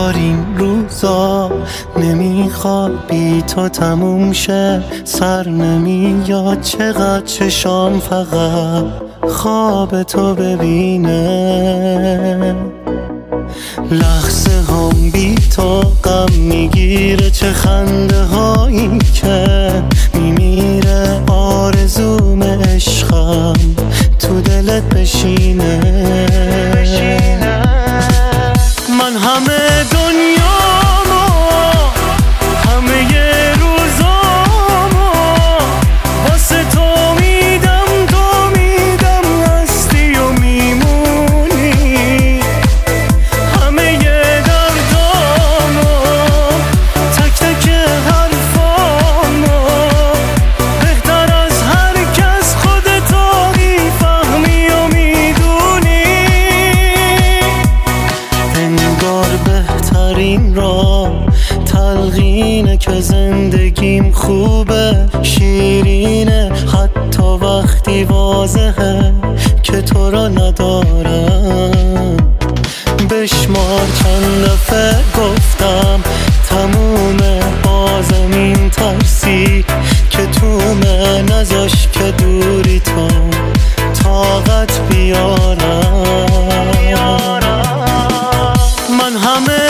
انگار این روزا نمیخواد بی تو تموم شه، سر نمیاد چقدر چشام فقط خواب تو ببینه. لحظه هم بی تو غم میگیره، چه خنده هایی که میمیره، آرزوم عشقم تو دلت بشینه. من همه دنیامو همه روزامو واسه تو میدم، تو میدم هستی و میمونی. همه دردامو تک تک حرفامو بهتر از هر کس خودتو میفهمی و میدونی. انگار بهترین را تلقینه که زندگیم خوبه، شیرینه حتی وقتی واضحه که تو را ندارم. بشمار چند دفعه گفتم تمومه، بازم این ترسی که تومه نذاش که دوری تو طاقت بیارم. من همه